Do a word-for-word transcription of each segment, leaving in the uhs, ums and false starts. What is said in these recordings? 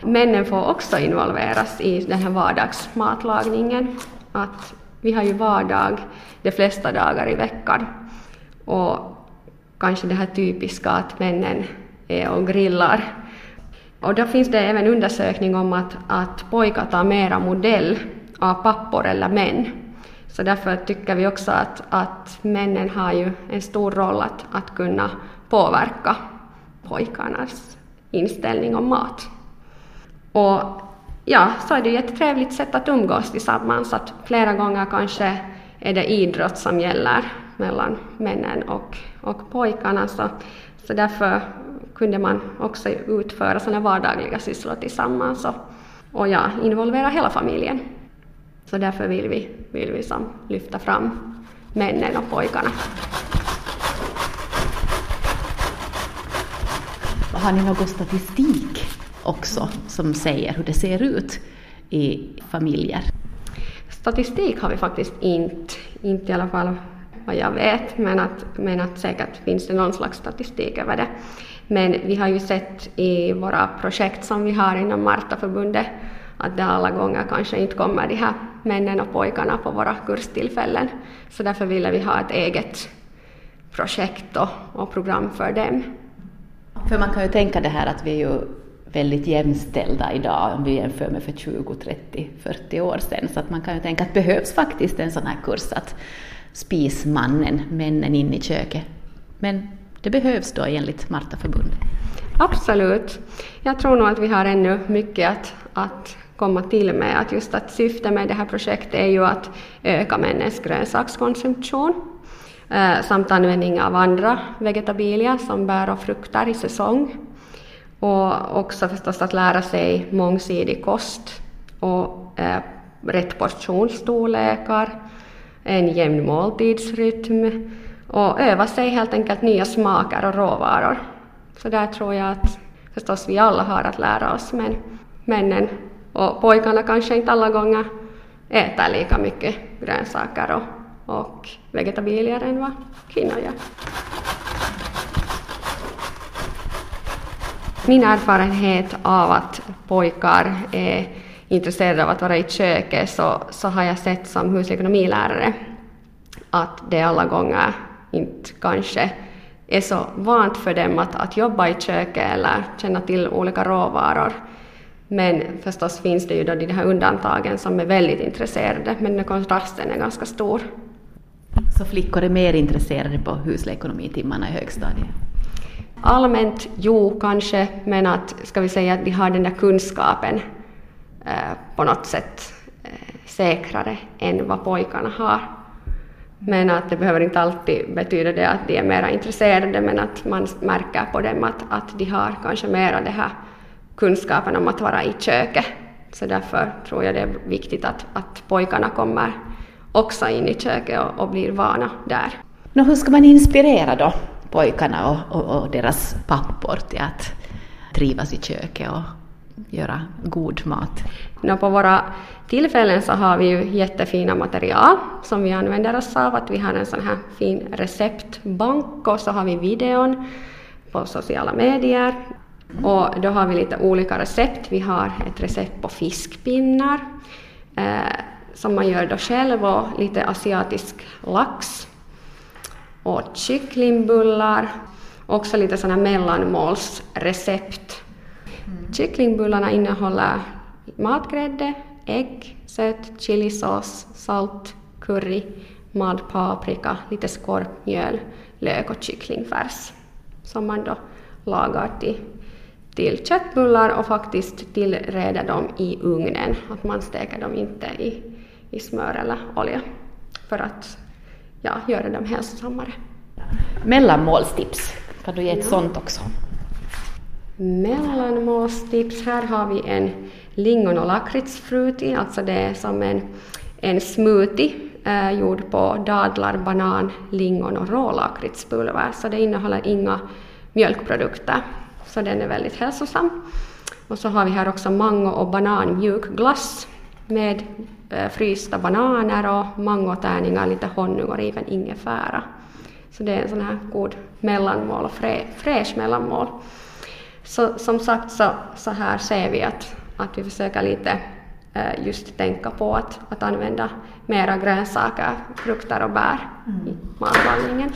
Männen får också involveras i den här vardagsmatlagningen. Att vi har ju vardag de flesta dagar i veckan. Och kanske det här typiska att männen är och grillar. Och då finns det även undersökning om att, att pojkar tar mera modell av pappor eller män. Så därför tycker vi också att, att männen har ju en stor roll att, att kunna påverka pojkarnas inställning om mat. Och ja, så är det ett trevligt sätt att umgås tillsammans. Att flera gånger kanske är det idrott som gäller mellan männen och, och pojkarna. Så, så därför kunde man också utföra sådana vardagliga sysslor tillsammans och, och ja, involvera hela familjen. Så därför vill vi, vill vi som lyfta fram männen och pojkarna. Har ni någon statistik också som säger hur det ser ut i familjer? Statistik har vi faktiskt inte, inte i alla fall vad jag vet, men att, men att säkert finns det någon slags statistik över det. Men vi har ju sett i våra projekt som vi har inom Martaförbundet att det alla gånger kanske inte kommer de här männen och pojkarna på våra kurstillfällen. Så därför ville vi ha ett eget projekt och, och program för dem. För man kan ju tänka det här att vi är ju väldigt jämställda idag om vi jämför med för tjugo, trettio, fyrtio år sedan. Så att man kan ju tänka att det behövs faktiskt en sån här kurs att spismannen, männen in i köket. Men det behövs då enligt Martaförbundet. Absolut. Jag tror nog att vi har ännu mycket att, att komma till med. Att just att syftet med det här projektet är ju att öka männens grönsakskonsumtion eh, samt användning av andra vegetabilier som bär och frukter i säsong. Och också förstås att lära sig mångsidig kost och eh, rätt portionsstorlekar, en jämn måltidsrytm och öva sig helt enkelt nya smaker och råvaror. Så där tror jag att förstås vi alla har att lära oss, men männen och pojkarna kanske inte alla gånger äter lika mycket grönsaker och, och vegetabilier än vad kvinnor gör. Min erfarenhet av att pojkar är intresserade av att vara i köket så, så har jag sett som husekonomilärare att det alla gånger inte kanske är så vant för dem att, att jobba i köket eller känna till olika råvaror. Men förstås finns det ju då de här undantagen som är väldigt intresserade, men den kontrasten är ganska stor. Så flickor är mer intresserade på husekonomitimmarna i högstadiet? Allmänt jo kanske, men att ska vi säga att de har den där kunskapen eh, på något sätt eh, säkrare än vad pojkarna har. Men att det behöver inte alltid betyda det att de är mer intresserade, men att man märker på dem att, att de har kanske mera det här kunskapen om att vara i köket. Så därför tror jag det är viktigt att, att pojkarna kommer också in i köket och, och blir vana där. Nå, hur ska man inspirera då pojkarna och, och, och deras pappor till att trivas i köket och göra god mat? Nå, på våra tillfällen så har vi ju jättefina material som vi använder oss av. Att vi har en sån här fin receptbank och så har vi videon på sociala medier. Och då har vi lite olika recept. Vi har ett recept på fiskpinnar eh, som man gör då själv och lite asiatisk lax. Och kycklingbullar. Också lite sådana mellanmålsrecept. Mm. Kycklingbullarna innehåller matgrädde, ägg, sött, chilisås, salt, curry, mald paprika, lite skorpmjöl, lök och kycklingfärs. Som man då lagar till, till köttbullar och faktiskt tillreder dem i ugnen. Att man steker dem inte i, i smör eller olja för att ja, göra dem hälsosammare. Mellanmålstips, kan du ge ett ja. sånt också? Mellanmålstips, här har vi en lingon- och lakritsfruti, alltså det är som en, en smoothie eh, gjord på dadlar, banan, lingon och rålakritspulver. Så det innehåller inga mjölkprodukter, så den är väldigt hälsosam. Och så har vi här också mango- och bananmjukglass med eh, frysta bananer och mangotärningar, lite honung och riven ingefära. Så det är en sån här god mellanmål och frä, fräsch mellanmål. Så som sagt så, så här ser vi att, att vi försöker lite eh, just tänka på att, att använda mera grönsaker, frukter och bär mm. i matlagningen.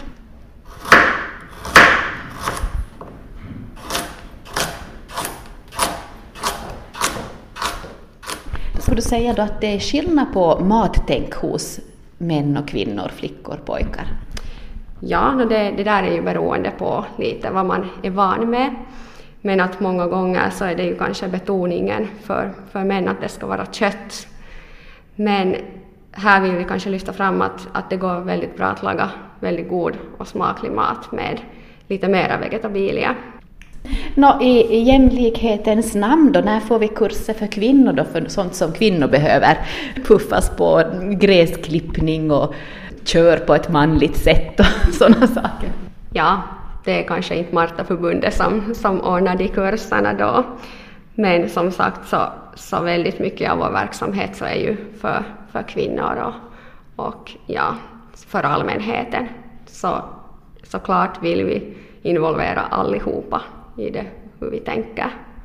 Skulle du säga då att det är skillnad på mattänk hos män och kvinnor, flickor, pojkar? Ja, det, det där är ju beroende på lite vad man är van med. Men att många gånger så är det ju kanske betoningen för, för män att det ska vara kött. Men här vill vi kanske lyfta fram att, att det går väldigt bra att laga väldigt god och smaklig mat med lite mera vegetabilia. Nå, i, i jämlikhetens namn då, när får vi kurser för kvinnor då, för sånt som kvinnor behöver puffas på, gräsklippning och kör på ett manligt sätt och sådana saker? Ja, det är kanske inte Martaförbundet som, som ordnar de kurserna då. Men som sagt så, så väldigt mycket av vår verksamhet så är ju för, för kvinnor och, och ja, för allmänheten. Så såklart vill vi involvera allihopa i det, hur vi tänker.